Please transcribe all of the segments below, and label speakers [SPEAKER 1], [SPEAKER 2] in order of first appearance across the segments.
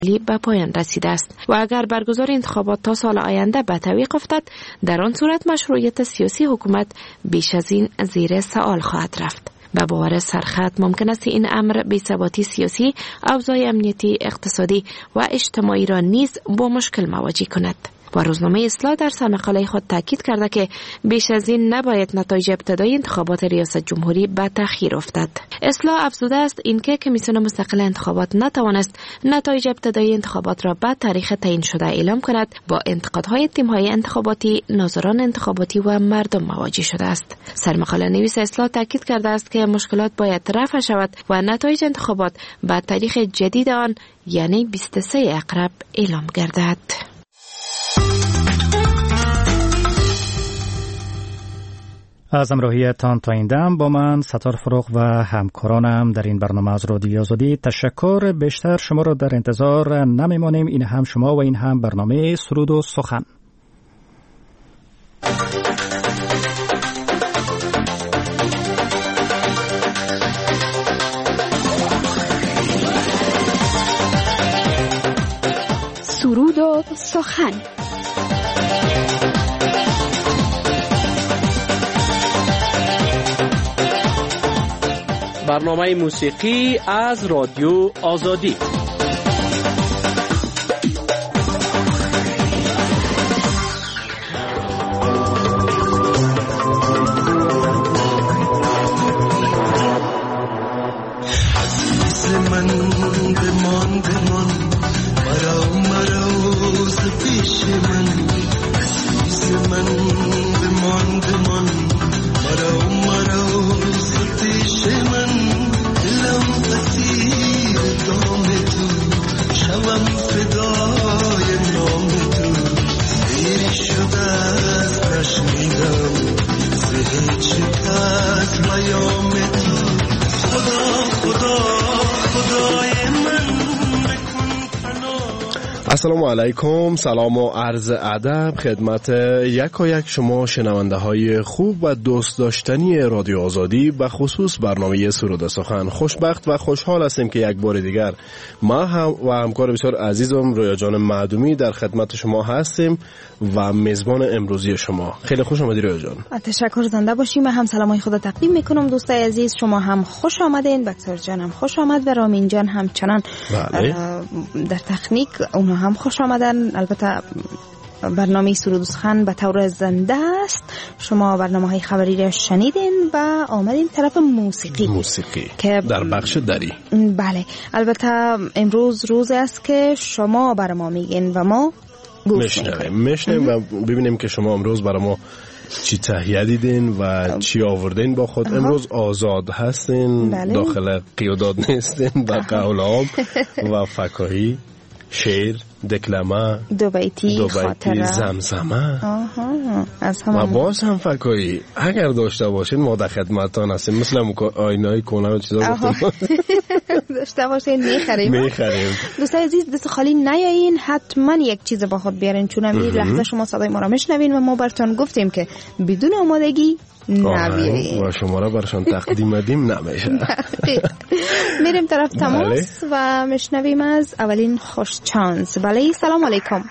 [SPEAKER 1] به پایان رسیده است و اگر برگزار انتخابات تا سال آینده به تعویق افتد، در آن صورت مشروعیت سیاسی حکومت بیش از این زیر سوال خواهد رفت. به باور سرخط ممکن است این امر بی‌ثباتی سیاسی، اوضاع امنیتی، اقتصادی و اجتماعی را نیز با مشکل مواجه کند. و روزنامه اصلاح در سرمقاله خود تاکید کرده که بیش از این نباید نتایج ابتدایی انتخابات ریاست جمهوری به تأخیر افتد. اصلاح افزوده است اینکه کمیسیون مستقل انتخابات نتوانست نتایج ابتدایی انتخابات را به تاریخ تعیین شده اعلام کند، با انتقادهای تیم‌های انتخاباتی، ناظران انتخاباتی و مردم مواجه شده است. سرمقاله نویس اصلاح تاکید کرده است که مشکلات باید رفع شود و نتایج انتخابات به تاریخ جدید آن یعنی 23 اقرب اعلام گردد.
[SPEAKER 2] از همراهیتان تا این دم با من ستار فروغ و همکارانم در این برنامه از رادیوی آزادی تشکر. بیشتر شما را در انتظار نمیمانیم. این هم شما و این هم برنامه سرود و سخن.
[SPEAKER 3] سرود و سخن.
[SPEAKER 4] برنامه موسیقی از رادیو آزادی.
[SPEAKER 5] السلام علیکم، سلام و عرض ادب خدمت یک شما شنونده های خوب و دوست داشتنی رادیو آزادی، به خصوص برنامه سرود و سخن. خوشبخت و خوشحال هستیم که یک بار دیگر ما هم و همکار بسیار عزیزم رویا جان معدومی در خدمت شما هستیم و میزبان امروزی شما. خیلی خوش آمدید رویا جان.
[SPEAKER 6] تشکر، زنده باشیم. من هم سلامای خود تقدیم میکنم دوستای عزیز. شما هم خوش آمدین، بکسر جان هم خوش آمد و رامین جان هم چنان در تکنیک اونها هم خوش آمدن. البته برنامه سرود و سخن به طور زنده است. شما برنامه های خبری را شنیدین و آمدین طرف موسیقی که
[SPEAKER 5] در بخش دری.
[SPEAKER 6] بله، البته امروز روز است که شما برای ما میگین و ما
[SPEAKER 5] میشنویم و ببینیم که شما امروز برای ما چی تهیه دیدین و چی آوردین با خود. امروز آزاد هستین. بله. داخل قیودات نیستین. با قول عام و فکاهی، شعر، دکلمه، دو بیتی زمزمه و باز هم فکاهی اگر داشته باشین ما در خدمتتان هستیم. مثل آینه‌های کهنه و چیزا
[SPEAKER 6] داشته باشین میخریم. دوستای عزیز دست خالی نیایین، حتما یک چیز با خود بیارین، چون این لحظه شما صدای ما را میشنوین و ما براتون گفتیم که بدون آمادگی نبیرین
[SPEAKER 5] و شما را برشان تقدیم دیم نمیشه.
[SPEAKER 6] میریم طرف تماس و میشنویم از اولین خوش چانس. بله، سلام علیکم.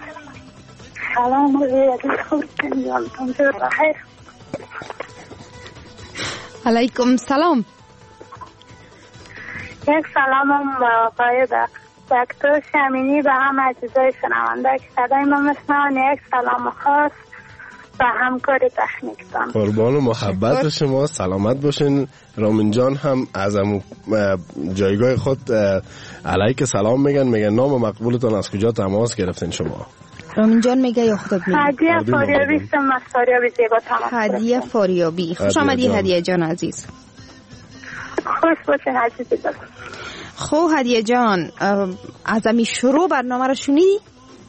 [SPEAKER 7] سلام
[SPEAKER 6] علیکم. سلام.
[SPEAKER 7] یک سلامم باید دکتر شمینی به همه عزیزای شنونده که صدای ما میشنون. یک سلام خاص و همکار تکنیکتان.
[SPEAKER 5] قربان و محبت شما، سلامت باشین. رامین جان هم از جایگاه خود علیک سلام میگن نام مقبولتان از کجا تماس گرفتین شما؟
[SPEAKER 6] رامین جان میگه یا خودت میگی؟
[SPEAKER 7] هدیه فاریابی هستم، از فاریابی زیبا تماس.
[SPEAKER 6] هدیه فاریابی، خوش آمدی هدیه جان عزیز.
[SPEAKER 7] خوش باشین عزیز دلم.
[SPEAKER 6] خب هدیه جان، از امی شروع برنامه رو شنیدی؟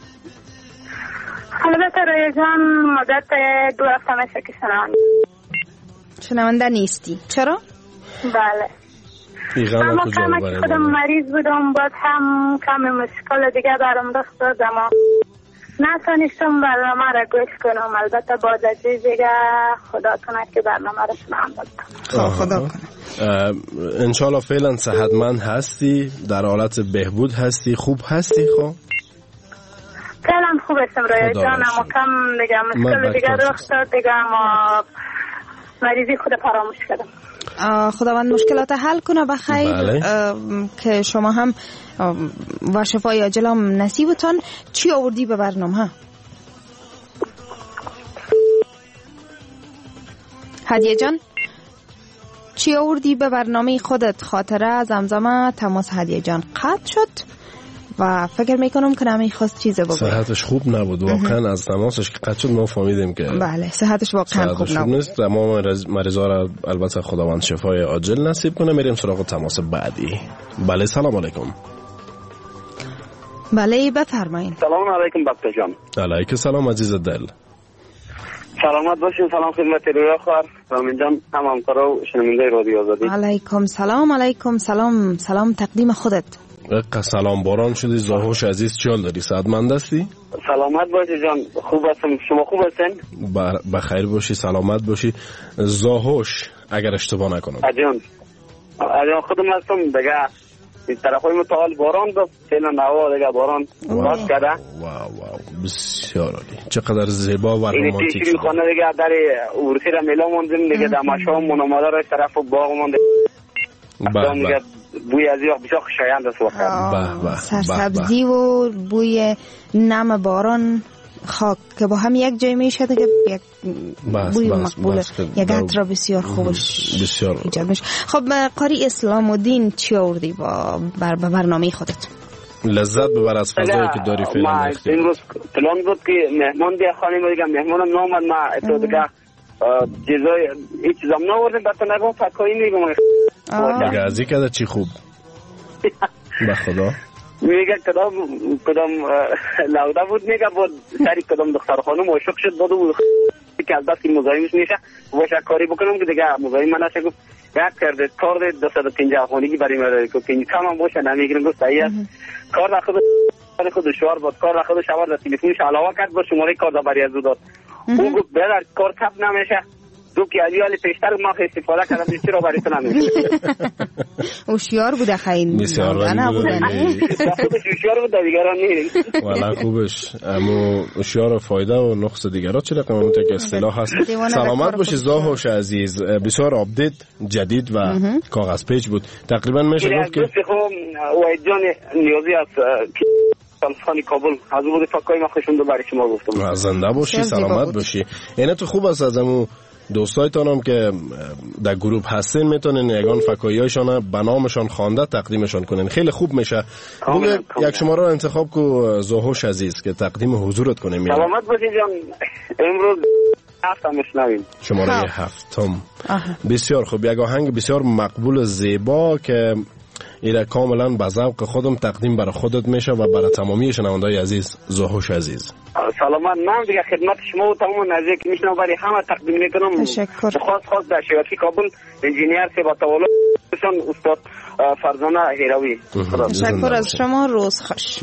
[SPEAKER 7] البته روی جان مدت 2 هفته میشه که
[SPEAKER 6] شنونده نیستی. چرا؟
[SPEAKER 7] بله، اما خودم مریض بودم، باید هم کمی مشکل دیگه برام رخ داد، اما نتونستم برنامه را گوش کنم، البته بعد از دیگه خدا کنه که برنامه را شنوم بکنم.
[SPEAKER 6] خدا کنه.
[SPEAKER 5] انشالله فعلا صحتمند هستی، در حالت بهبود هستی، خوب هستی؟ خب
[SPEAKER 7] فعلا خوب هستم رای جان، اما کم دیگه مشکل دیگه رخ داد دیگه، اما مریضی خود فراموش کردم.
[SPEAKER 6] خداوند مشکلات حل کنه بخیر.
[SPEAKER 5] بله.
[SPEAKER 6] که شما هم و شفای عاجل نصیبتان. چی آوردی به برنامه؟ هدیه جان چی آوردی به برنامه خودت؟ خاطره زمزمه تماس هدیه جان قطع شد و فکر میکنم که نمی خواست چیزه بگوید.
[SPEAKER 5] صحتش خوب نبود واقعا، از تماسش که قطع شد ما فهمیدیم که
[SPEAKER 6] بله صحتش واقعا خوب نبود.
[SPEAKER 5] تمام مریضا را البته خداوند شفای عاجل نصیب کنه. میریم سراغ تماس بعدی. بله سلام علیکم.
[SPEAKER 6] بله بفرمایید.
[SPEAKER 8] سلام علیکم بابا جان.
[SPEAKER 5] علیکم سلام عزیز دل.
[SPEAKER 8] سلامت باشین. سلام خدمت رویا خواهر رامین جان، هم همکارا و شنونده رادیو آزادی.
[SPEAKER 6] علیکم سلام. علیکم سلام. سلام تقدیم خودت.
[SPEAKER 5] سلام باران شدی. زاهوش عزیز چیال داری؟ صحتمند هستی؟
[SPEAKER 8] سلامت باشی جان. خوب هستم. شما خوب هستین؟
[SPEAKER 5] بخیر باشی، سلامت باشی. زاهوش اگر اشتباه نکنم.
[SPEAKER 8] جان خودم هستم دیگه. این طرفای متعال باران داد، فعلا هوا دیگه باران باد کرده.
[SPEAKER 5] واو بسیار عالی. چقدر زیبا و رمانتیک.
[SPEAKER 8] این تیشی خانه دیگه در ورسی را میلا موندیم دیگه، در مشام مناماده را طرف باغ مونده. دیگه بوی از یا بسیار خوشایند است واقعا.
[SPEAKER 6] سرسبزی و بوی نم باران خاک که با هم یک جای میشه دیگه، یک بوی مقبول، یک عطر بسیار خوبش ایجاد میشه. خب قاری اسلام الدین چی آوردی با برنامه خودت؟
[SPEAKER 5] لذت ببر از فضایی که داری فعلا.
[SPEAKER 8] ما امروز پلان بود که مهمان بیا خانم دیگه، مهمانم نامد، ما تو دیگه چیزای هیچ چیزام ناوردیم، براتون نگم فکایی میگم
[SPEAKER 5] دیگه. از این کده چی خوب به خدا
[SPEAKER 8] میگه کدام لوده بود، میگه بود سری کدام دختر خانم عاشق شد داده بود که از دست مزاحمش میشه باشه کاری بکنم که دیگه مزاحم من نشه. گفت یک کرده کار 250 خانگی برای من که کم هم باشه نمیگیرم. گفت صحیح است. کار را خود دشوار بود، کار را خود شوار در تلفنش علاوه کرد با شماره کار را برای از داد. اون گفت برادر کار کپ نمیشه، تو که علی پیشتر ما استفاده کردم چرا برای تو نمیشه.
[SPEAKER 6] هوشیار بوده خیلی.
[SPEAKER 5] بسیار نبوده.
[SPEAKER 8] خودش هوشیار بوده دیگران نیست.
[SPEAKER 5] والا خوبش. اما هوشیار فایده و نقص دیگران چه رقم که اصطلاح هست. سلامت باشی زاهوش عزیز. بسیار آپدیت جدید و کاغذ پیچ بود. تقریبا میشه گفت که
[SPEAKER 8] وحید جان نیازی است سلطانی کابل از بود فکای ما خوشم دو برای شما گفتم.
[SPEAKER 5] زنده باشی، سلامت باشی. اینه تو خوب است از امو دوستایتان هم که در گروه هستین میتونین یگان فکایی‌هاشون به نامشان خوانده تقدیمشان کنین، خیلی خوب میشه. بگو یک شماره رو انتخاب کو زاهوش عزیز که تقدیم حضورت کنیم.
[SPEAKER 8] سلامت باشی جان. امروز هفتم میشنویم.
[SPEAKER 5] شماره هفتم. بسیار خوب. یک آهنگ بسیار مقبول و زیبا که ایره کاملا به ذوق خودم تقدیم برای خودت میشه و برای تمامی شنونده‌های عزیز. زاهوش عزیز
[SPEAKER 8] سلامت. من دیگه خدمت شما و تمام نزدیک میشنم برای همه تقدیم میکنم.
[SPEAKER 6] تشکر.
[SPEAKER 8] خاص در شبکه کابل انجینیر سه با تولد استاد فرزانه هیروی.
[SPEAKER 6] تشکر از شما. روز خوش.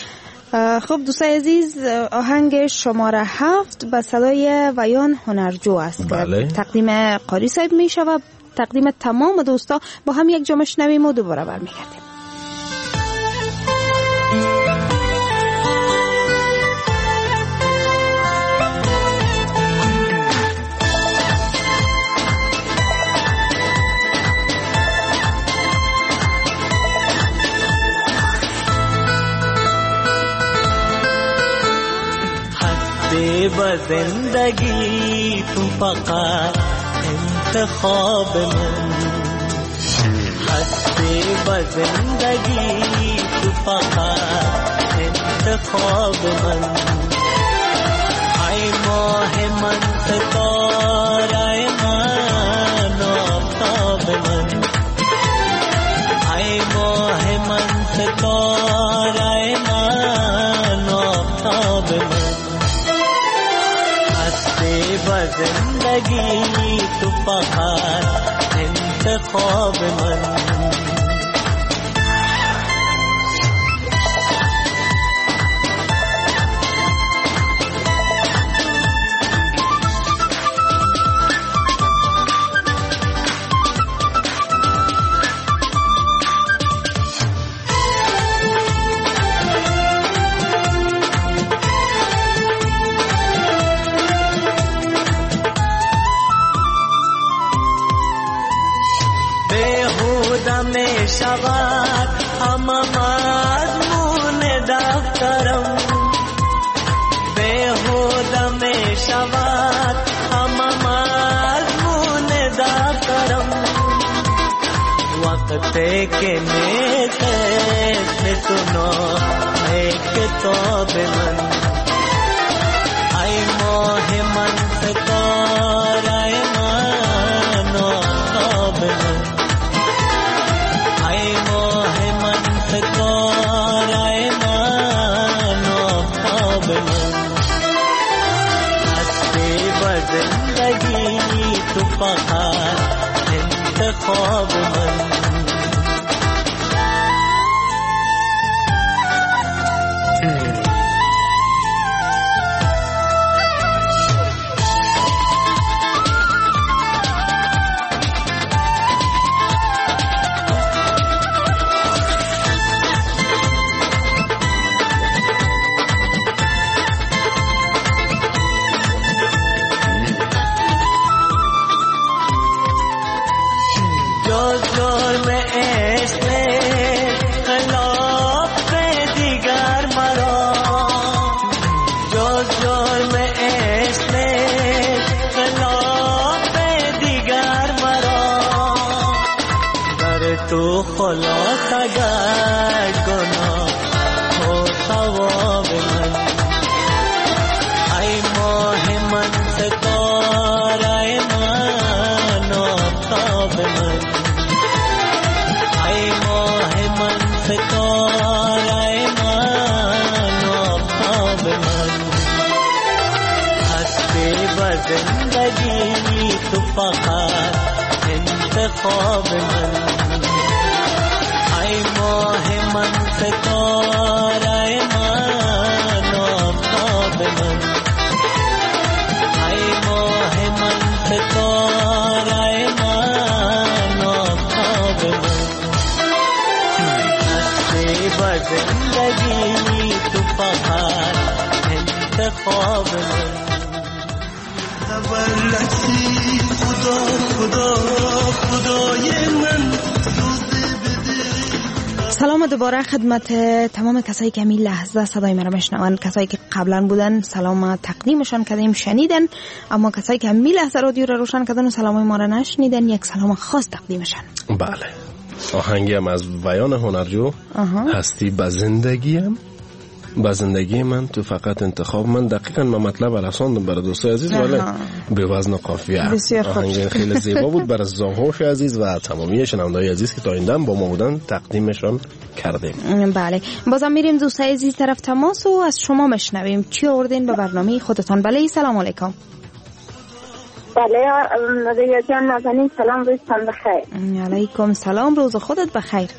[SPEAKER 6] خب دوستای عزیز، آهنگ شماره 7 به صدای ویان هنرجو است.
[SPEAKER 5] بله.
[SPEAKER 6] تقدیم قاری صاحب میشه و تقدیم تمام دوستا با هم یک جا میشنویم و دوباره برمیگردیم.
[SPEAKER 9] हंसते ब जिंदगी तू फक़त इंतखाब मन हंसते ब जिंदगी तू फक़त इंतखाब मन आए माह मन सितारे मन आफ्ताब मन आए माह मन सितारे मन आफ्ताब मन जिंदगी तू फक़त इंतखाब मन लेकिन सुनो एक किताब मन आई मोह मन से ताराय मानो ताब मन आई मोह मन से ताराय मानो ताब मन हंसते बजिंदगी तू पहाड़ इंतखाब मन जिंदगी तू पहाड़ इंतखाब मन आई मोह मन से ताराय मानो ख्वाब मन आई मोह मन से ताराय मानो ख्वाब मन हंसते जिंदगी तू पहाड़ इंतखाब मन
[SPEAKER 6] سلام دوباره خدمت تمام کسایی که همین لحظه صدای مرا میشنوند. کسایی که قبلا بودن سلام تقدیمشان کردیم شنیدن، اما کسایی که همین لحظه رادیو را روشن کردن و سلامای ما را نشنیدن یک سلام خاص تقدیمشان.
[SPEAKER 5] بله، آهنگی هم از بیان هنرجو هستی به زندگیم، با زندگی من تو فقط انتخاب من. دقیقاً من مطلب رساندم برای دوستای عزیز، ولی به وزن و قافیه. آهنگ خیلی زیبا بود برای زاهوش عزیز و تمامی شنونده‌های عزیز که تا این دم با ما بودن تقدیمشان کردیم.
[SPEAKER 6] بله، بازم میریم دوستای عزیز طرف تماس و از شما مشنویم چی آوردین به برنامه خودتان. بله، سلام علیکم.
[SPEAKER 7] بله ریا جان نازنین، سلام، روزتان بخیر.
[SPEAKER 6] علیکم سلام، روز خودت بخیر.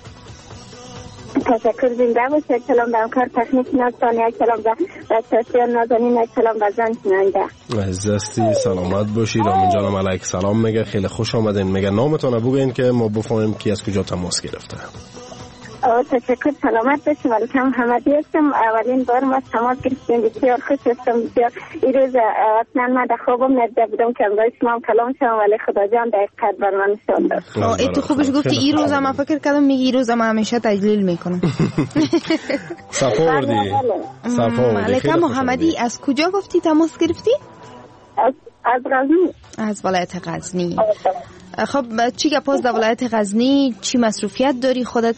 [SPEAKER 7] تشکر، زنده باشید. سلام به همکار تکنیک نازتان، یک سلام به بچه‌ها نازنین، یک سلام به زن شنونده.
[SPEAKER 5] عزیزتی سلامت باشی. رامین جانم علیک سلام میگه، خیلی خوش آمدین. میگه نامتون بگین که ما بفهمیم کی از کجا تماس گرفته.
[SPEAKER 7] تشکر، سلامت باشیم. ولکم حمدی هستم. اولین بار ما تماس گرفتیم، بسیار خوش هستم. بسیار این روز اصلا من در خوابم ندیده بودم که امروز شما کلام شدم، ولی خدا جان دقیقت بر من شد.
[SPEAKER 6] ای تو خوبش گفتی این روز من فکر کردم میگی این روز من همیشه تجلیل میکنم.
[SPEAKER 5] صفاوردی.
[SPEAKER 6] ملکه محمدی از کجا گفتی تماس گرفتی؟
[SPEAKER 7] از غزنی.
[SPEAKER 6] از ولایت غزنی. خب چی گپاس در ولایت غزنی؟ چی مصروفیت داری خودت؟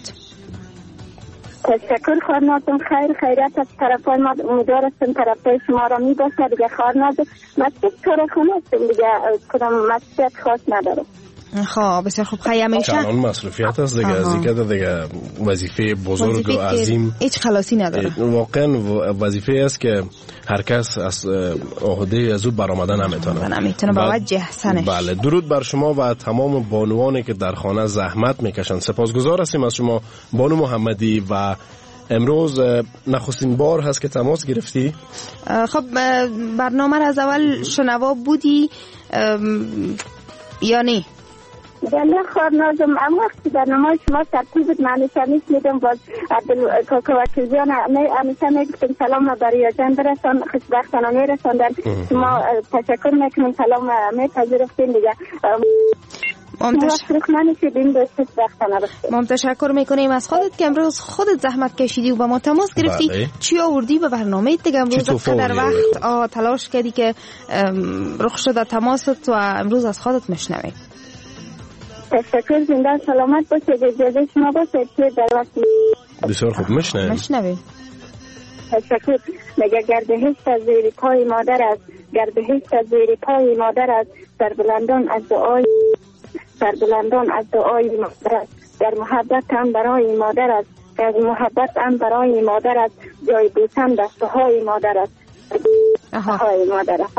[SPEAKER 7] تشکر، خورناتون خیر، خیریت از طرفای ما امیدوار هستم طرفای شما را می باشه. دیگه خورنات مسجد کارخانه هستم دیگه، کدام مسجد خاص ندارم.
[SPEAKER 6] خب بسیار خوب، خیلی همیشه
[SPEAKER 5] چنان مسئولیت است دیگه، از اینکه دیگه وظیفه بزرگ و عظیم
[SPEAKER 6] هیچ خلاصی نداره.
[SPEAKER 5] واقعا وظیفه است که هر کس از عهده از او برآمدن
[SPEAKER 6] نمیتونه با وجه احسنش.
[SPEAKER 5] بله، درود بر شما و تمام بانوانی که در خانه زحمت میکشن. سپاسگزار هستیم از شما بانو محمدی. و امروز نخستین بار هست که تماس گرفتی؟
[SPEAKER 6] خب برنامه را از اول شنوا بودی یا نه؟
[SPEAKER 7] بله خورنازم، اما وقتی برنامه شما ترتیب بود من همیشه میشنیدم. باز کاکا وکیل جان همیشه میگفتم سلام برای جان برسان، خوشبختانه میرساندن. شما تشکر میکنم، سلام میپذیرفتین دیگه.
[SPEAKER 6] ما تشکر میکنیم از خودت که امروز خودت زحمت کشیدی و با ما تماس گرفتی.
[SPEAKER 5] بله.
[SPEAKER 6] چی آوردی به برنامه دیگه امروز؟ در وقت تلاش کردی که رخ شده تماست و امروز از خودت مشنویم.
[SPEAKER 7] تشکر، زنده سلامت باشید. اجازه شما باشه که در وقت
[SPEAKER 5] بسیار خوب
[SPEAKER 6] مشنویم.
[SPEAKER 7] تشکر. مگه گردهشت از زیر پای مادر است، گردهشت از زیر پای مادر است، سربلندان از دعای مادر است، در محبت هم برای مادر است، در محبت هم برای مادر است، جای بوسم دستهای مادر است. های مادر است.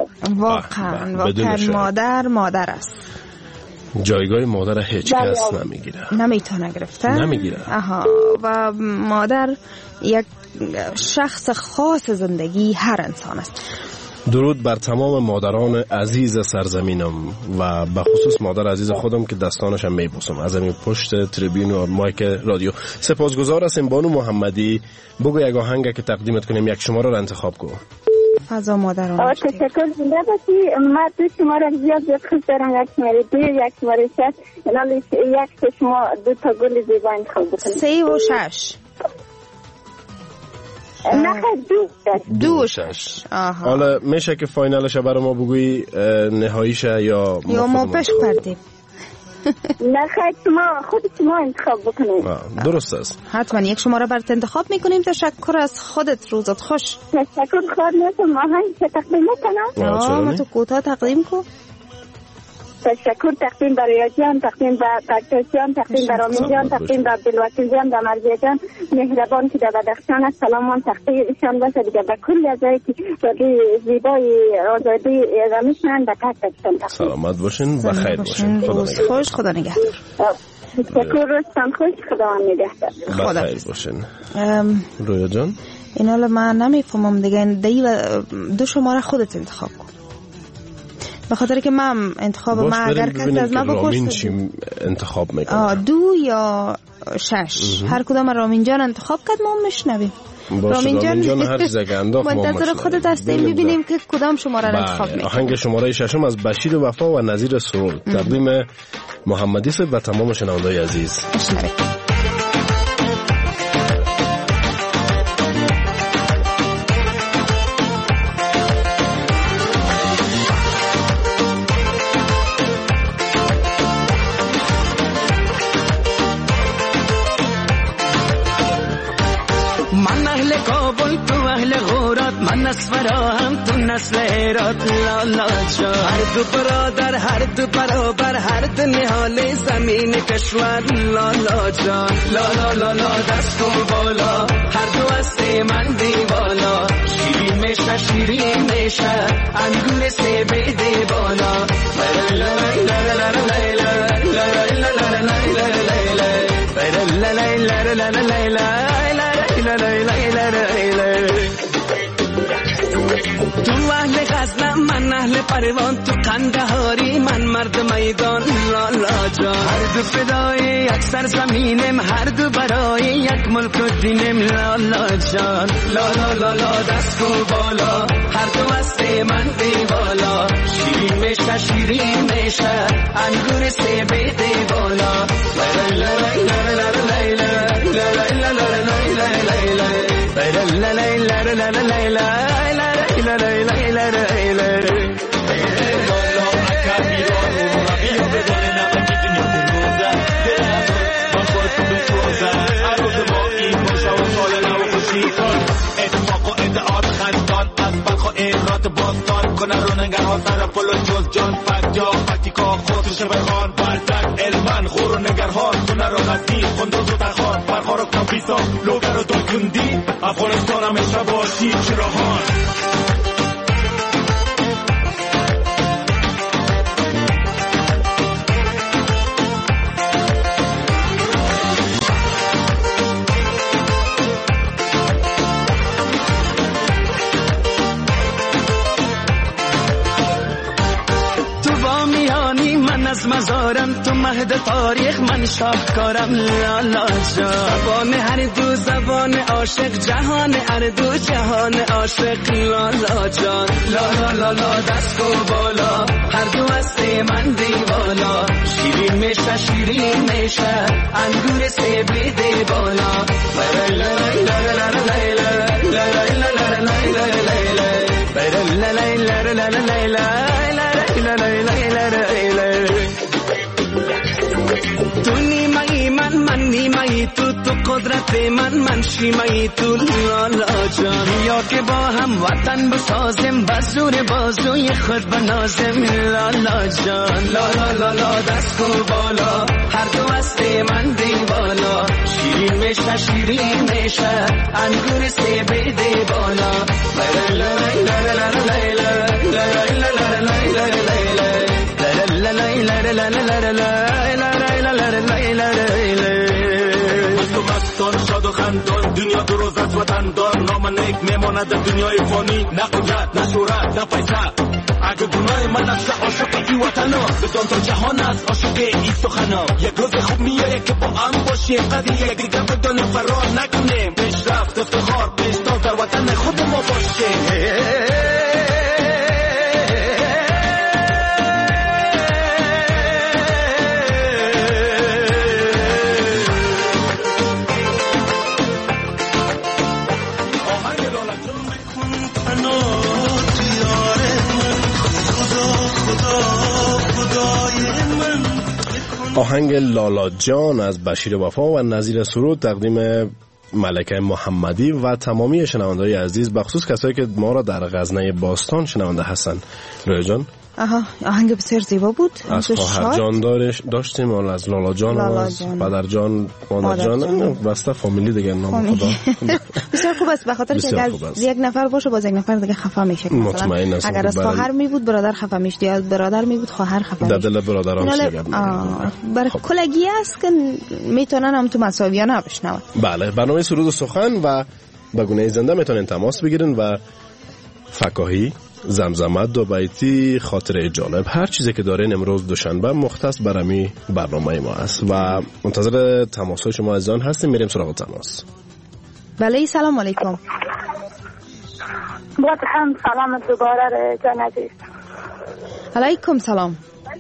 [SPEAKER 6] واقعا مادر است.
[SPEAKER 5] جایگاه مادر هیچ کس نمیگیره،
[SPEAKER 6] نمیتونه گرفته،
[SPEAKER 5] نمیگیره.
[SPEAKER 6] و مادر یک شخص خاص زندگی هر انسان است.
[SPEAKER 5] درود بر تمام مادران عزیز سرزمینم و به خصوص مادر عزیز خودم که دستانشم میبوسم از همین پشت تریبیون و مایک رادیو. سپاسگزار هستیم بانو محمدی. بگو یک آهنگ که تقدیمت کنیم، یک شماره رو انتخاب کن.
[SPEAKER 6] فضا مادران.
[SPEAKER 7] تشکر، زنده باشی. من دو شماره زیاد خوش دارم، یک شماره 2 یک شماره 6. الان یک شما دو تا گل زیبا انتخاب بکنید.
[SPEAKER 6] 3 و 6.
[SPEAKER 7] نه 2
[SPEAKER 6] و 6.
[SPEAKER 5] حالا میشه که فاینالش برای ما بگویی نهاییشه یا
[SPEAKER 6] ما پیش کردیم؟
[SPEAKER 7] نه خود شما انتخاب بکنید.
[SPEAKER 5] درست است.
[SPEAKER 6] حتما یک شماره برات انتخاب میکنیم. تشکر از خودت، روزت خوش.
[SPEAKER 7] تشکر. خواهد نیستم آهنگ که تقدیم میکنم.
[SPEAKER 6] تو کوتاه تقدیم کن.
[SPEAKER 7] تشکر. تقدیم برای جان، تقدیم به بکتشیان، تقدیم به رامین جان، تقدیم به عبدالوکیل جان، به مرزیه جان مهربان که در بدخشان است. سلامان تقدیم ایشان باشه دیگه به کل ازایی که زیبای آزادی رمیشن به تکتشان.
[SPEAKER 5] سلامت باشین، بخیر باشین.
[SPEAKER 6] خوش، خدا نگهدار.
[SPEAKER 7] تشکر، روزتان خوش، خدا نگهدار.
[SPEAKER 5] بخیر باشین. رویا جان،
[SPEAKER 6] این حالا من نمیفهمم دیگه، دو شماره خودت انتخاب کن. به خاطر که من انتخاب ما اگر کسی از ما بپرسه
[SPEAKER 5] انتخاب میکنه
[SPEAKER 6] 2 یا 6 هر کدام رامین جان انتخاب کرد ما میشنویم.
[SPEAKER 5] رامین جان هر چیزی انداخت ما
[SPEAKER 6] منتظر خودت هستیم ببینیم که کدام شماره را انتخاب میکنه.
[SPEAKER 5] آهنگ شماره 6 از بشیر وفا و نظیر سرور تقدیم محمدی صاحب و تمام شنوندگان عزیز.
[SPEAKER 9] من نسفراهم تو نسل هرات لالا جان، هر دو برادر هر دو برابر هر دو نهال زمین کشور لالا جان. لالا لالا دست کن بالا، هر دو هست من دیوالا، شیرین میشه شیرین میشه انگور سیبه دیوالا. تو اهل غزنم من اهل پروان، تو قندهاری من مرد میدان لالا جان. هر دو فدای یک سرزمینم، هر دو برای یک ملک و دینم لالا جان. لالا لالا دست کن بالا، هر دو هست من دیوالا، شیرین میشه شیرین میشه انگور سیبه دیوالا.
[SPEAKER 10] باستان کنه رو نگرها سر پلو جز جان فجا فتیکا خودش بخوان برزک علمان خور نگرها کنه رو غزی خندوز و تخوان برخار و کافیسا لوگر و دلکندی افغانستان همیشه باشی چراهان.
[SPEAKER 9] از مزارم تو مهد تاریخ من شاهکارم لالا جان. زبان هر دو زبان عاشق، جهان هر دو جهان عاشق لالا جان. لالا لالا دست کن بالا، هر دو هست من دیوالا، شیرین میشه شیرین میشه انگور سیبی دیوالا. وقت من شیمه تو لالا جان یا که با هم وطن بسازم بزور بازوی خود بنازم لالا جان لالا لالا دست کو بالا هر دو هست من دیوالا شیرین میشه شیرین میشه انگور سه بیده بالا
[SPEAKER 10] مستان شاد و خندان دنیا دو روزت وطن دار نام نیک میماند در دنیای فانی نه قدرت نه شهرت نه پیسه اگه گناه من از عاشقی وطنا بدان تا جهان از عاشق این سخنا یک روز خوب میاد که با هم باشیم قدر یک دیگه بدان فرار نکنیم پیشرفت افتخار پیشتاز در وطن خود ما باشیم
[SPEAKER 5] آهنگ لالا جان از بشیر وفا و نظیر سرود تقدیم ملکه محمدی و تمامی شنونده‌های عزیز بخصوص کسایی که ما را در غزنه باستان شنونده هستن. رویا جان
[SPEAKER 6] آهنگ بسیار زیبا بود.
[SPEAKER 5] از خواهر جان داشتیم و از لالا جان و از پدر جان مادر جان واسطه فامیلی دیگه نام خدا
[SPEAKER 6] بسیار خوب است به خاطر که اگر یک نفر باشه باز یک نفر دیگه خفا میشه.
[SPEAKER 5] مطمئن هستم
[SPEAKER 6] اگر از خواهر می بود برادر خفا میشد یا برادر می بود خواهر خفا میشد.
[SPEAKER 5] در دل برادران
[SPEAKER 6] برای کلگی است که میتونن هم تو مساویانه بشنون.
[SPEAKER 5] بله برنامه سرود و سخن و به گونه زنده میتونن تماس بگیرن و فکاهی زمزمت دو بیتی خاطره جالب هر چیزی که دارین امروز دوشنبه مختص برمی برنامه ما است و منتظر تماس های شما عزیزان هستیم. میریم سراغ تماس.
[SPEAKER 6] بله سلام علیکم.
[SPEAKER 7] با هم سلام دوباره جان عزیز.
[SPEAKER 6] علیکم سلام.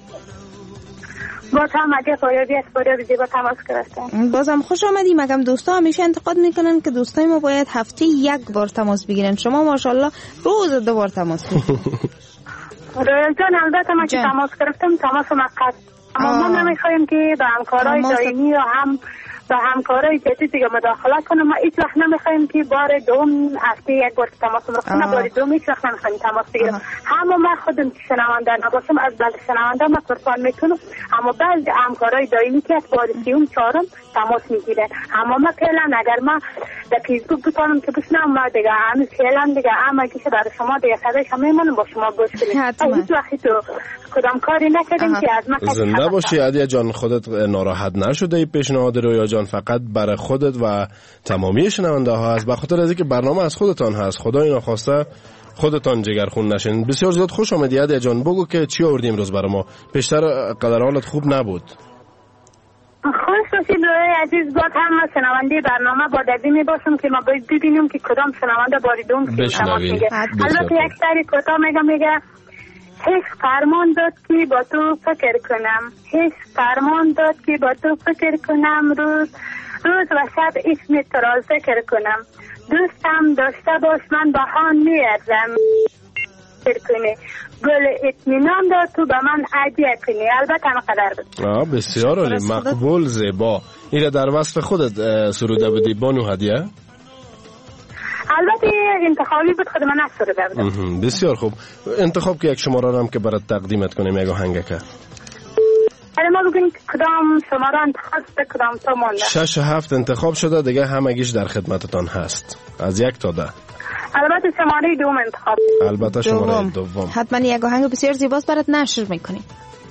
[SPEAKER 7] با هم اگه پایابی زیبا تماس گرفتن.
[SPEAKER 6] بازم خوش آمدی. مگم دوستا همیشه انتقاد میکنن که دوستای ما باید هفته یک بار تماس بگیرن، شما ماشاءالله روز 2 بار تماس میگیرید.
[SPEAKER 7] جان البته ما که تماس گرفتم تماس مقصد اما ما نمیخوایم که به همکارای دائمی و هم به همکارای جدید دیگه مداخله کنم. ما هیچ وقت نمیخوایم که بار دوم هفته یک بار تماس بکنم. بار دوم هیچ وقت نمیخوایم تماس بگیرم. اما من خودم شنونده نباشم از بعد شنونده ما پرسان میکنم، اما بعضی همکارای دائمی که از بار 3-4 تماس میگیرن. اما ما فعلا اگر ما در فیسبوک بتونم که بشنم ما دیگه همین فعلا دیگه اما که برای شما دیگه صدای شما میمونم با شما گوش کنیم. هیچ وقت تو کدام کاری نکردیم که از ما
[SPEAKER 5] زنده باشی عادیه جان. خودت ناراحت نشده ای پیشنهاد رویا جان فقط برای خودت و تمامی شنونده ها هست، به خاطر از اینکه برنامه از خودتان هست. خدای ناخواسته خودتان جگرخون نشین. بسیار زیاد خوش آمدی عادیه جان. بگو که چی آوردیم روز برای ما. پیشتر قدر حالت خوب نبود.
[SPEAKER 7] خوش باشید روی عزیز. باز هم ما شنونده برنامه با دردی می باشم که ما باید ببینیم که کدام شنونده باری دوم که تماس میگه. البته یک سری کوتاه میگه هیچ فرمان داد که با تو فکر کنم، هیچ فرمان داد که با تو فکر کنم، روز و شب اسم تو را ذکر کنم، دوستم داشته باش من بهان میارزم فکر کنی، گل اطمینان داد تو به من عدیه کنی. البته نقدر بود.
[SPEAKER 5] بسیار عالی، مقبول، زیبا. این در وصف خودت سروده بودی بانو هدیه؟
[SPEAKER 7] البته انتخابی بود خود من نسروده بودم.
[SPEAKER 5] بسیار خوب. انتخاب که یک شماره هم که برات تقدیمت کنیم یک آهنگ که
[SPEAKER 7] ما بگیم کدام شماره انتخاب شده کدام تا مونده.
[SPEAKER 5] 6-7 انتخاب شده دیگه، همگیش در خدمتتان هست از 1 تا 10.
[SPEAKER 7] البته شماره دوم انتخاب.
[SPEAKER 5] البته شماره دوم.
[SPEAKER 6] حتما یک آهنگ بسیار زیباست برات نشر میکنیم.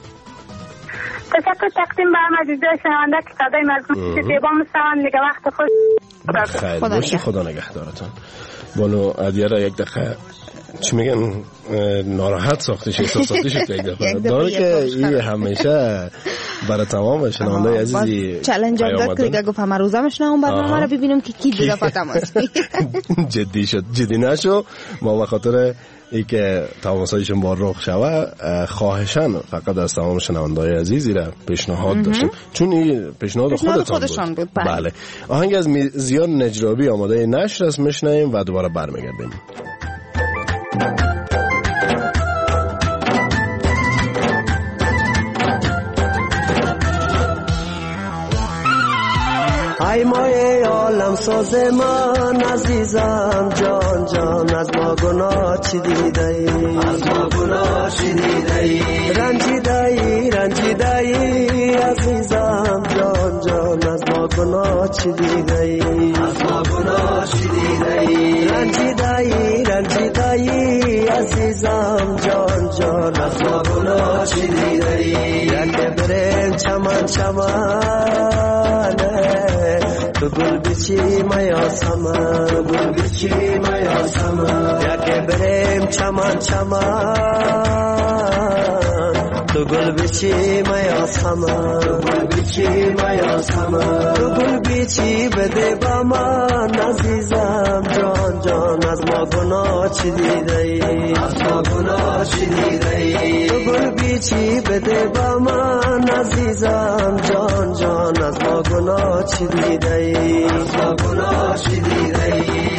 [SPEAKER 7] تشکر تقدیم به همه عزیزای شنونده که صدای مضمون زیبا میشنون. دیگه وقت خوش
[SPEAKER 5] خیر باشی. خدا نگهدارتان. بانو عدیه را یک دقیقه چی میگن ناراحت ساختش، احساساتش یک دفعه داره که این همیشه برای تمام شنونده عزیزی
[SPEAKER 6] چالش داد که گفت همه روزا میشنم برنامه رو ببینیم که کی دیگه تماس
[SPEAKER 5] جدی شد. جدی نشو. ما به خاطر ای که تماسایشون با رخ شوه خواهشن فقط از تمام شنونده‌های عزیزی را پیشنهاد داشتیم، چون این پیشنهاد خودشان بود. بله. آهنگ از زیان نجرابی آماده نشر است، میشنویم و دوباره برمیگردیم.
[SPEAKER 11] ای مایه عالم ساز من عزیزم جان جان از ما گناه چی دیده ای از ما گناه چی دیده ای رنجیده ای عزیزم جان جان از ما گناه چی دیده ای از ما گناه چی دیده ای رنجیده ای عزیزم جان جان از ما گناه چی دیده ای یک بریم چمن تو گل بیچی میا سمن یک بریم چمن تو گل بیچی میا سمن تو گل بیچی بده با من عزیزم جان جان از ما گناه چی دیده ای از ما گناه چی دیده ای تو گل بیچی بده با من عزیزم جان جان از ما گناه چی دیده ای از ما گناه چی دیده ای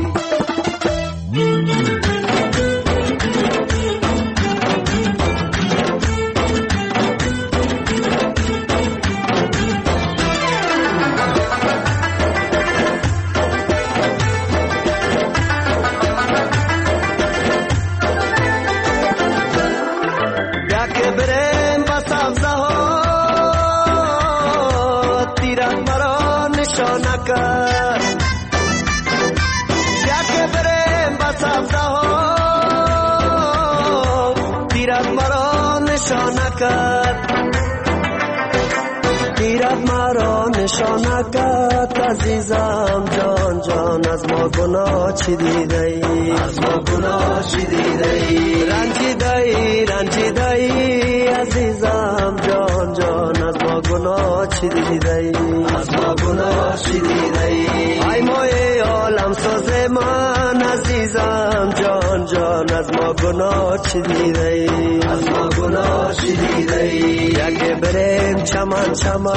[SPEAKER 11] تیرت مرا نشانکت عزیزم جان جان از ما گناه چی دیده ای از ما گناه چی دیده ای رنجیده ای عزیزم جان جان از ما گناه چی دیده ای از ما گناه چی دیده ای ای مای عالم ساز من عزیزم جان جان از ما گناه چی دیده ای از ما گناه چی دیده ای یک بریم چمن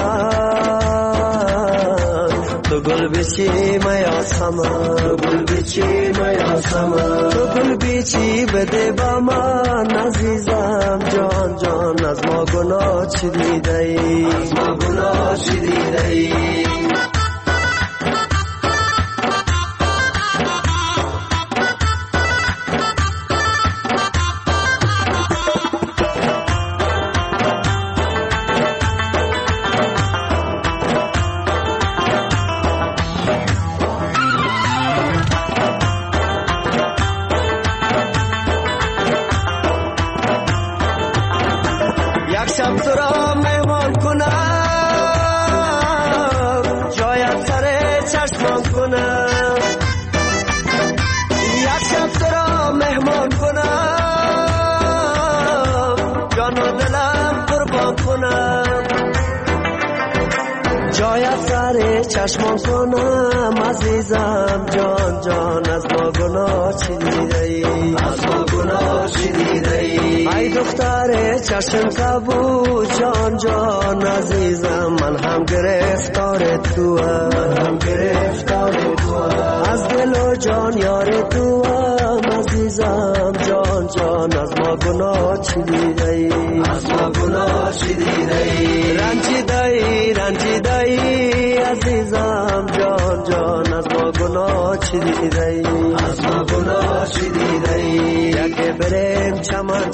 [SPEAKER 11] تو گل بیچی میا سمن تو گل بیچی بده با من عزیزم جان جان از ما گناه چی دیده ای از ما گناه چی دیده ای چشمان کنم عزیزم جان جان از ما گناه چی دیده ای از ما گناه چی دیده ای ای دختر چشم کبود جان جان عزیزم من هم گرفتار تو از دل و جان یار تو عزیزم جان جان از ما گناه چی دیده ای از ما گناه چی دیده ای رنجیده ای عزیزم جان جان از ما گناه چی دیده ای از ما گناه چی دیده ای یک بریم چمن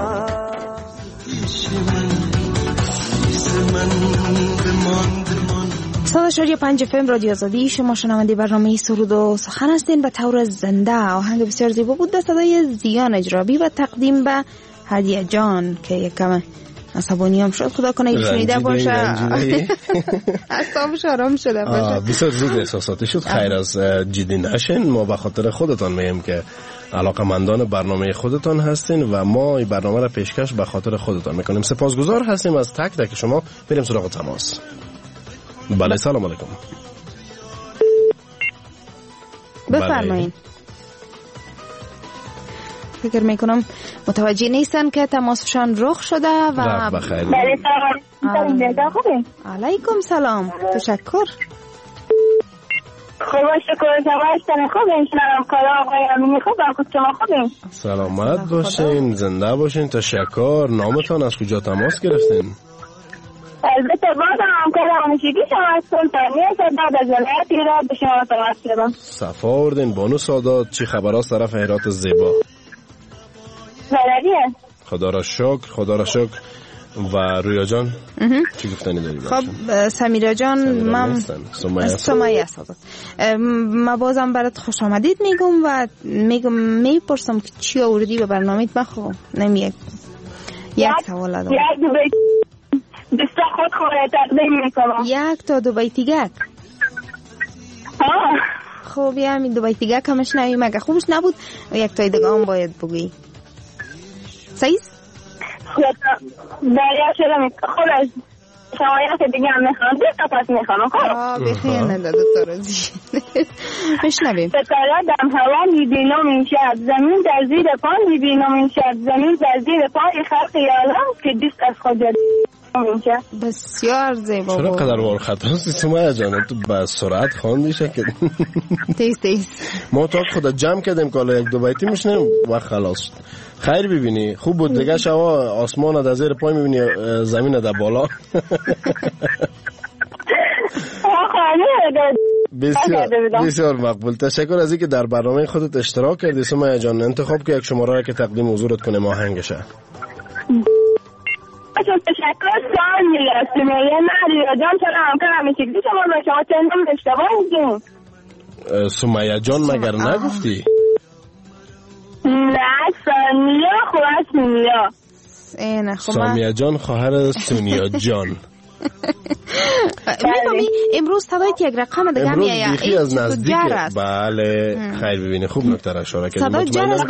[SPEAKER 6] 100.5 FM رادیو آزادی. شما شنونده برنامه سرود و سخن هستین. به طور زنده آهنگ بسیار زیبا بود در صدای زیان اجرابی و تقدیم به هدیه جان که یک کم عصبانی هم شد. خدا کنه این شنیده باشه اعصابش آرام شده باشه.
[SPEAKER 5] بسیار زود احساساتی شد. خیر از جدی نشین. ما به خاطر خودتان میگیم که علاقمندان برنامه خودتان هستین و ما این برنامه را پیشکش به خاطر خودتان میکنیم. سپاسگزار هستیم از تک تک شما. بریم سراغ تماس. بله سلام علیکم.
[SPEAKER 6] بفرمایید. فکر میکنم متوجه نیستن که تماسشان رخ شده و
[SPEAKER 5] بخیر.
[SPEAKER 7] بله سلام
[SPEAKER 6] علیکم سلام. تشکر.
[SPEAKER 7] خوب شکر شما خوبین. شما کارا آقای امینی خوب خود شما خوبین؟
[SPEAKER 5] سلامت باشین، زنده باشین. تشکر. نامتان از کجا تماس گرفتین؟
[SPEAKER 7] البته بازم همکار همیشگی شما از سلطانی سادات از ولایت هرات به شما تماس کردم.
[SPEAKER 5] صفا آوردین بانو سادات، چی خبر است طرف هرات زیبا؟
[SPEAKER 7] بلدیه.
[SPEAKER 5] خدا را شکر. و رویا جان چی گفتنی داری؟
[SPEAKER 6] خب سمیرا جان، من سمیه سادات، ما بازم برات خوش آمدید میگم و میپرسم که چی آوردی به برنامه بخو. یک سوال دارم.
[SPEAKER 7] بسته خود تقدیم میکنم.
[SPEAKER 6] یک تا دو بیتیگک. خب یه همین دو بیتیگک همش نویم، اگه خوبش نبود یک تای دیگه هم باید بگویی. سایز؟
[SPEAKER 7] دریا شده میکنم. خب از شمایت دیگه هم میخوام دیگه پس میخوام. خب
[SPEAKER 6] بخیر نداده تا روزی بشنویم.
[SPEAKER 7] ستاره دم هوا میبینم این شب، زمین در زیر پا میبینم این شب، زمین در زیر پای خلق یالم که دیست از خود
[SPEAKER 6] بسیار زیبا.
[SPEAKER 5] چرا قدر وار خطر هستی سمیه جان؟ تو با سرعت خواندی شکل
[SPEAKER 6] تیز
[SPEAKER 5] ما تا خدا جمع کردیم که حالا یک دو بیتی میشنیم و خلاص. خیر ببینی خوب بود دیگه. شما آسمان در زیر پای میبینی، زمین در بالا. بسیار مقبول. تشکر از اینکه در برنامه خودت اشتراک کردی سمیه جان. انتخاب که یک شماره را که تقدیم حضورت کنیم آهنگشه.
[SPEAKER 7] تشکر سامی سمیه مریا جان. چرا همکار همیشگی شما به شما چندم اشتباه میگیم؟
[SPEAKER 5] سمیه جان مگر نگفتی؟
[SPEAKER 7] نه سانیا خواهر سونیا.
[SPEAKER 5] سامیه جان خواهر سونیا جان.
[SPEAKER 6] امروز صدایت یک رقم دیگه
[SPEAKER 5] امروز بیخی از نزدیک. بله خیر ببینی خوب نکته را اشاره کردی.
[SPEAKER 6] صدای جرس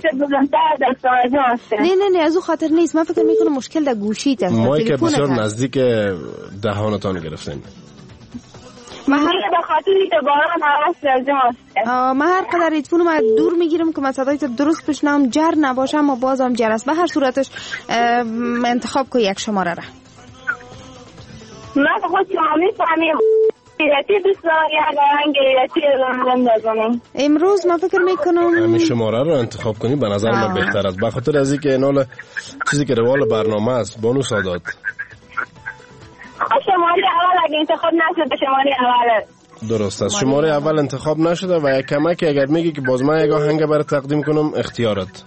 [SPEAKER 6] نه از او خاطر نیست. من فکر میکنم مشکل در گوشیت است.
[SPEAKER 5] ما که بسیار نزدیک دهانتان گرفتیم.
[SPEAKER 7] من به خاطری که باران حواس لازم است.
[SPEAKER 6] من هر قدر ایتفون ما دور میگیرم که من صدایت درست بشنم، جر نباشه اما بازم جرس. به هر صورتش انتخاب کو یک شماره را.
[SPEAKER 7] من خود شما میفهمیم ایرتی بسیار یک آهنگ ایرتی بزنیم.
[SPEAKER 6] امروز من فکر میکنم
[SPEAKER 5] همین شماره رو انتخاب کنی به نظر من بهتر است، به خاطر از اینکه اینال چیزی که روال برنامه است. بانو سادات
[SPEAKER 7] شماره اول اگه انتخاب نشده شماره اوله.
[SPEAKER 5] درست است. شماره اول انتخاب نشده و یک کمک اگر میگی که باز من یک آهنگ برای تقدیم کنم اختیارت.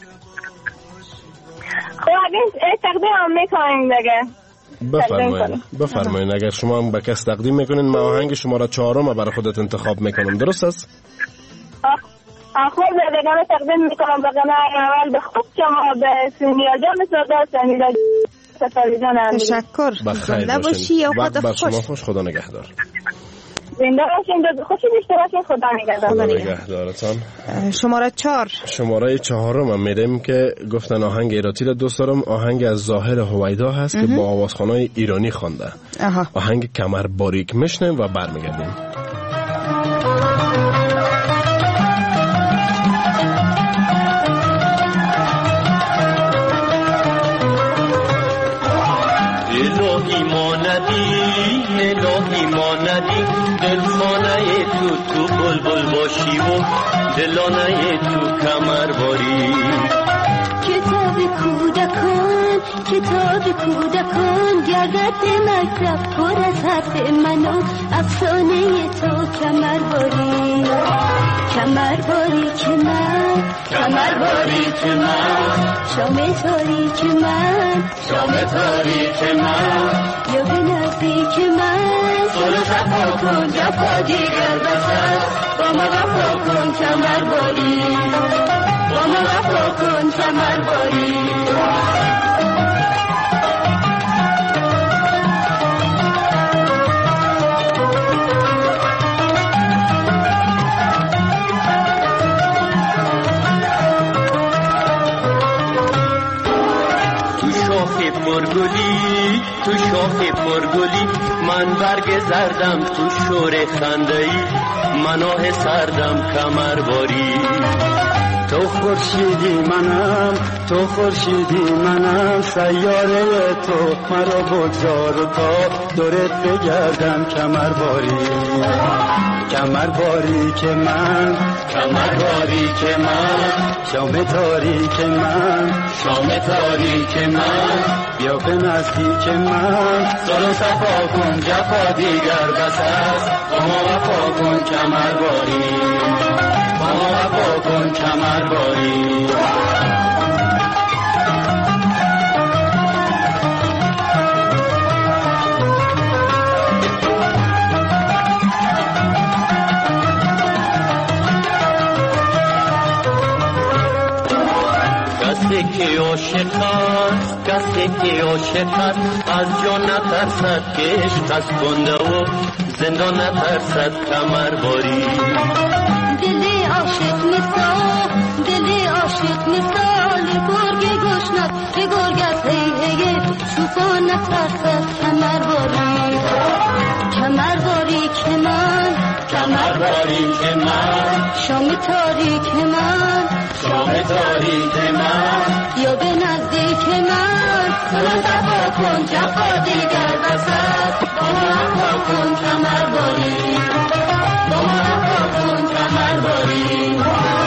[SPEAKER 7] خب اگه تقدیم هم میکنیم دیگه
[SPEAKER 5] بفرمایید. اگر شما هم به کس تقدیم میکنین من آهنگ شماره 4 برای خودت انتخاب میکنم. درست است؟
[SPEAKER 7] خود دیگه تقدیم میکنم به قناه اول به خود شما به سونیا جان سادات سمیرا جان.
[SPEAKER 6] تشکر.
[SPEAKER 5] زنده
[SPEAKER 6] باشی.
[SPEAKER 5] وقت بر شما خوش. خدا نگهدار.
[SPEAKER 7] زنده باشین. خوشی بیشتر باشین. خدا
[SPEAKER 5] نگهدارتان.
[SPEAKER 6] شماره
[SPEAKER 5] 4 من میدم که گفتن آهنگ ایراتی را دوست دارم. آهنگ از ظاهر هویدا هست که با آوازخوانای ایرانی خوانده. آهنگ کمر باریک میشنیم و برمیگردیم.
[SPEAKER 12] الهی ما ندی دلخانه تو بلبل باشی و دلانه تو کمر باری. کتاب کودکان گردد مکتب پر از حرف من و افسانه تو کمر باری. کمر باری که من شام تاریک من یا به نزدیک من سلو جفا کن جفا دیگر بسر با ما وفا کن کمر باری. با ما وفا کن کمر باری. تو شاخ پرگلی من برگ زردم، تو شور خنده‌ای من آه سردم کمر باری.
[SPEAKER 9] تو خورشیدی منم، تو خورشیدی منم، سیاره تو مرا بگذار و تا دورت بگردم کمر باری، کمر باری که من، کمر باری که من، شام تاریک من، شام تاریک من، بیا به نزدیک من، سر و صفا کن جفا دیگر بس است، با ما وفا کن کمر باری، با ما وفا کن کمر باری. کسی که عاشق است، کسی که عاشق است، از جان نترسد که عشق است گنده و زندان نترسد کمر باری.
[SPEAKER 12] دلی عاشق مثال، دلی عاشق مثال، گرگ گشنت به گرگت هیهیه شوفا نترسد کمر باری، کمر باری که من، کمر باری که من، شام تاریک من، شام تاریک من، بیا به نزدیک من، سر صفا کن جفا دیگر بس است، با ما وفا کن کمر باری، با ما وفا کن کمر باری.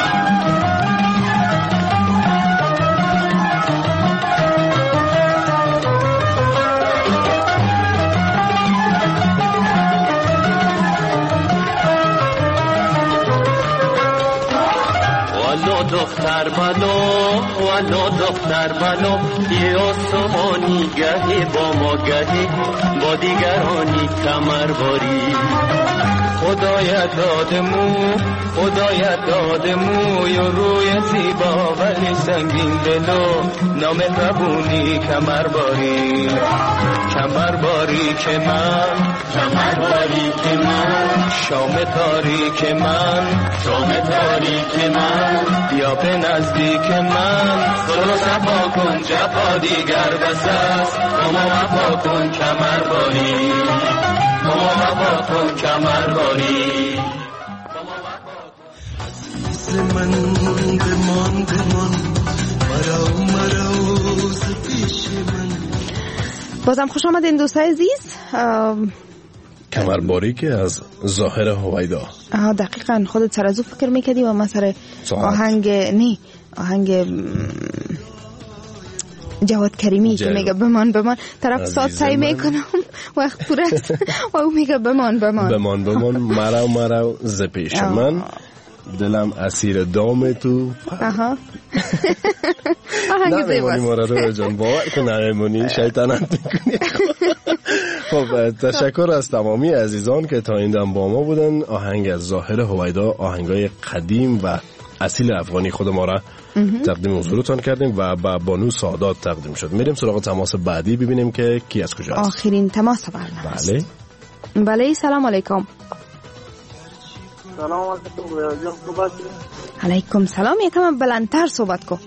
[SPEAKER 12] دختر بلو ولو دختر بلو، یه آسمانی گهی با ما گهی با دیگرانی کمر باری. خدایت دادمو، خدایت دادمو، یا روی زیبا ولی سنگین دلو، نامهربونی کمر باری، کمر باری که من، کمر باری که من، شام تاریک من، شام تاریک من، بیا به نزدیک من، سر و صفا کن جفا دیگر بس است، با ما وفا کن کمر باری، با ما وفا کن کمر باری.
[SPEAKER 11] من بمان بمان مرا مرا ز پیش من.
[SPEAKER 6] بازم خوش آمدین دوستای عزیز.
[SPEAKER 5] کمرباری که از ظاهر هویدا.
[SPEAKER 6] دقیقاً خودت سر از او فکر میکردی و من سر آهنگ نه آهنگ جواد کریمی که میگه بمان بمان، طرف ساعت سعی میکنم وقت پر است و او میگه بمان بمان
[SPEAKER 5] بمان بمان، مرا مرا ز پیش من، دلم اسیر دام تو.
[SPEAKER 6] آهنگ زیباست.
[SPEAKER 5] مرا جان باور کن نمیمونی شیطنت میکنی. خب تشکر از تمامی عزیزان که تا این دم با ما بودن. آهنگ از ظاهر هویدا، آهنگای قدیم و اصیل افغانی خود ما را تقدیم حضورتان کردیم و با بانو سادات تقدیم شد. میریم سراغ تماس بعدی ببینیم که کی از کجا است.
[SPEAKER 6] آخرین تماس برنامه.
[SPEAKER 5] بله
[SPEAKER 6] بله، سلام علیکم.
[SPEAKER 8] سلام علیکم.
[SPEAKER 6] علیکم سلام. یکم بلندتر صحبت کن.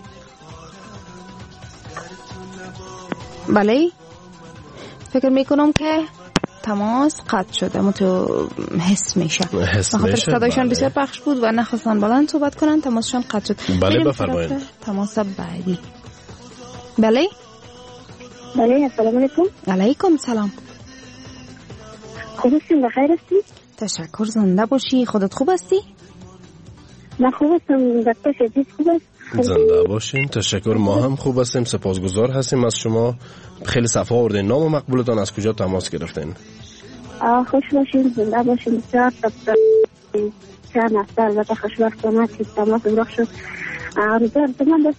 [SPEAKER 6] بله، فکر میکنم که تماس قطع شده، اما تو حس میشه بخاطر صدایشان بسیار پخش بود و نخواستن بلند صحبت کنن، تماسشان قطع شد.
[SPEAKER 5] بله بفرمایید.
[SPEAKER 6] تماس بعدی. بله
[SPEAKER 7] بله، السلام علیکم.
[SPEAKER 6] علیکم سلام.
[SPEAKER 7] خوب هستین؟ بخیر هستی؟
[SPEAKER 6] تشکر، زنده باشی. خودت خوب هستی؟
[SPEAKER 7] من خوب هستم. دکتر عزیز خوب است؟
[SPEAKER 5] زنده باشین. تشکر، ما هم خوب هستیم، سپاسگزار هستیم از شما. خیلی صفا آوردین. نام و مقبولتان، از کجا تماس گرفتین؟
[SPEAKER 7] خوش باشین، زنده باشین. بسیار چند هفته البته خوشبختانه که تماس رخ شد. آرزو من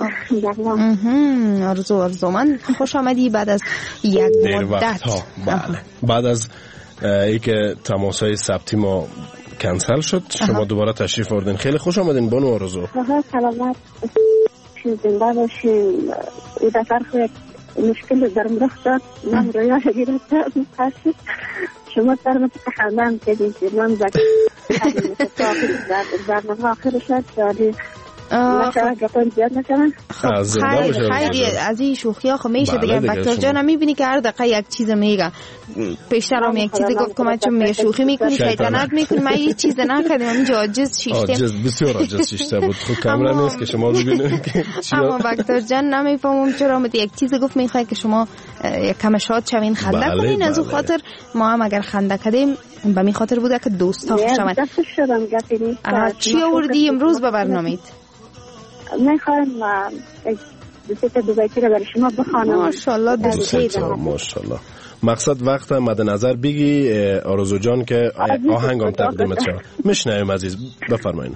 [SPEAKER 7] دستم
[SPEAKER 6] آرزو من خوش آمدی بعد از یک مدت.
[SPEAKER 5] بله، بعد از اینکه تماس‌های ثبتی ما کنسل شد شما دوباره تشریف آوردین. خیلی خوش آمدین بانو آرزو.
[SPEAKER 7] سلامت زنده باشین. این دفعه مشکل درم رخ داد، من رویا گرفتم خشید شما درمت خندم کردین که من برنامه آخر شد داری مثلا گفتن زیاد نکنن.
[SPEAKER 6] خیلی از این شوخی ها میشه دیگه. بکتر جان میبینی که هر دقیقه یک چیز میگه. پیشتر هم یک چیزی گفت که من چون میگه شوخی میکنی شیطنت میکنی، من هیچ چیز نکردم، همینجا عاجز شیشتم.
[SPEAKER 5] عاجز، بسیار عاجز شیشته بود. خب کاملا نیست که شما ببینید که
[SPEAKER 6] اما بکتر جان نمیفهمم چرا مت یک چیز گفت میخواد که شما یک کم شاد شوین خنده کنین. از اون خاطر ما هم اگر خنده کردیم به می خاطر بوده که دوستا خوش شوند. چی آوردی امروز به برنامه‌ت؟
[SPEAKER 7] میخوام دو بیتی رو برای شما بخوانم.
[SPEAKER 6] ماشاءالله
[SPEAKER 5] ماشاءالله. مقصد وقت مد نظر بگی آرزو جان که آهنگم تقدیمت شد. میشنویم عزیز، بفرمایید.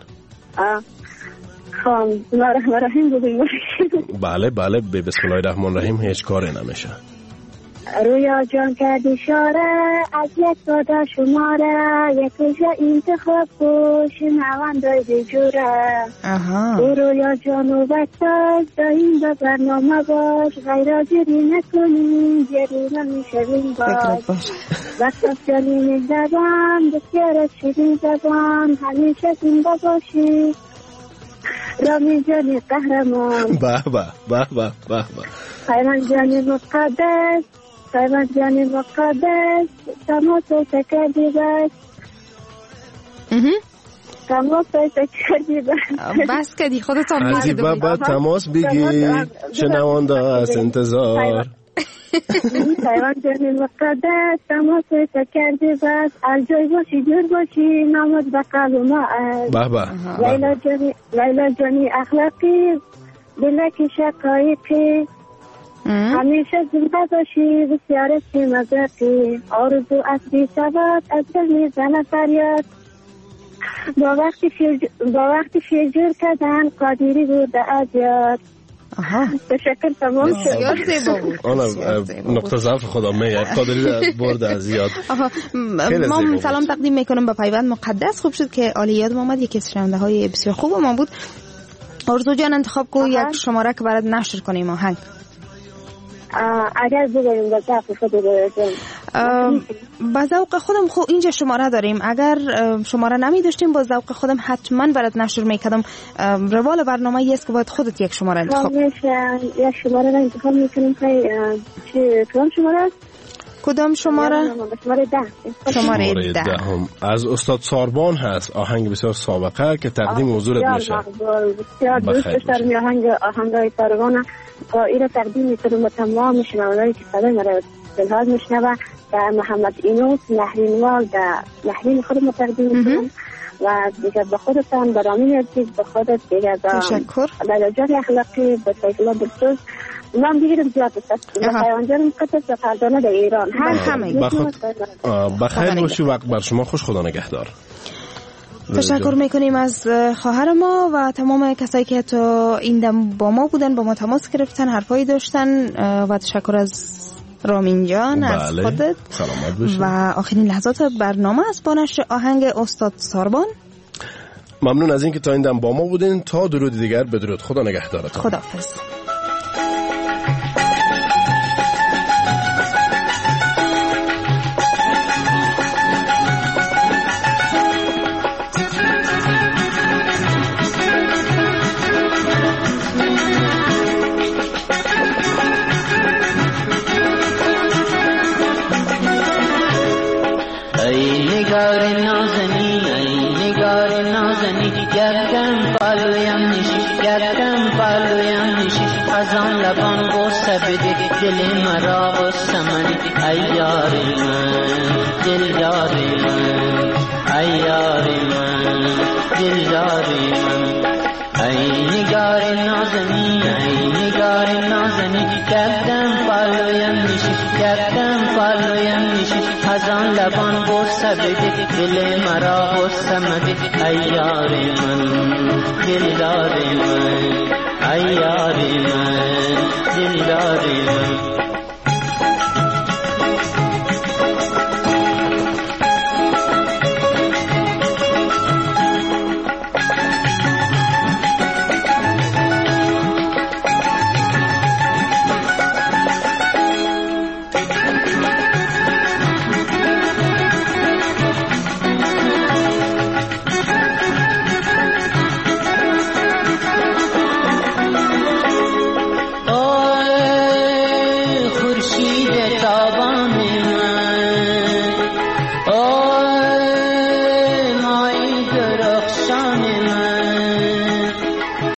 [SPEAKER 7] خب بسم الله الرحمن الرحیم بگیم.
[SPEAKER 5] بله به بسم الله الرحمن الرحیم هیچ کاری نمیشه.
[SPEAKER 7] رویا جان کرد اشاره از یک داده شماره، یک جا انتخاب کش نواندای جوره. رویا جان و بکتاز دایم به برنامه باش، غیر جری نکنیم جرینا میشویم باش. بکتاز جانی زبان بسیار شیرین زبان، همیشه زنده باشی رامی جانی قهرمان.
[SPEAKER 5] به
[SPEAKER 7] پیمان جانی مقدس، پیمان جانی مقدس، تماس کردی بس. تماس کردی
[SPEAKER 6] بس کردی خودت هم میگی
[SPEAKER 5] بعد تماس بگی شنونده از انتظار.
[SPEAKER 7] پیمان جانی مقدس، تماس کردی بس، الجای باشی جور باشی نامد بقل و ما از. لیلا جانی اخلاقی بلک شقایقی، همیشه زنده باشی بسیار مزاقی. آرزو اصلی ثبات از دل میزنه فریاد، با وقتی شیرجور کردن قادری بود از یاد. تشکر تمام شد.
[SPEAKER 5] نقطه ضعف خودم میگه قادری برد از یاد.
[SPEAKER 6] ما سلام تقدیم میکنم به پیوند مقدس. خوب شد که عالی یاد آمد، یکی از شنونده های بسیار خوب ما بود. آرزو جان انتخاب کو یک شماره که برات نشر کنیم آهنگ.
[SPEAKER 7] اگر بگویم با ذوق خودم
[SPEAKER 6] با ذوق خودم خب اینجا شماره داریم، اگر شماره نمی داشتیم با ذوق خودم حتما برات نشر میکردم. روال برنامه است که باید خودت یک شماره انتخاب کنی.
[SPEAKER 7] یک شماره را انتخاب میکنیم که کدام شماره است؟
[SPEAKER 6] کدام شماره؟
[SPEAKER 7] شماره
[SPEAKER 5] 10 از استاد ساربان هست، آهنگ بسیار سابقه که تقدیم حضورت میشه.
[SPEAKER 7] بسیار دوست داشتم آهنگای ساربان این را تقدیم میکنم و تمام شنوندهایی که صدای مرا دلهاز میشنوه در محمد اینوس نهرینوال در نهرین خودم تقدیم میکنم و دیگه به خودتان برامین عزیز به خودت دیگه
[SPEAKER 6] تشکر.
[SPEAKER 7] لجاج اخلاقی به سیکلا دلسوز نام دیگه زیاد است. پیام‌جان مقدس و فردانه در ایران همه
[SPEAKER 5] بخیر باشی. وقت بر شما خوش، خدا نگهدار.
[SPEAKER 6] تشکر میکنیم از خواهر ما و تمام کسایی که تا این دم با ما بودن، با ما تماس گرفتن، حرفایی داشتن و تشکر از رامین جان از خودت. و آخرین لحظات برنامه از با نشر آهنگ استاد ساربان.
[SPEAKER 5] ممنون از اینکه تا این دم با ما بودین. تا درود دیگر بدرود. خدا نگهدارتون.
[SPEAKER 6] خداحافظ.
[SPEAKER 13] خزان لبان غصه بده دل مرا غصه منی ای یار من دلدار من ای یار من دلدار من ای نگار نازنی ای نگار نازنی کردم پالویم میشی کردم پالویم میشی خزان لبان غصه بده دل مرا غصه منی ای یار من دلدار من ای یاری من دلداری من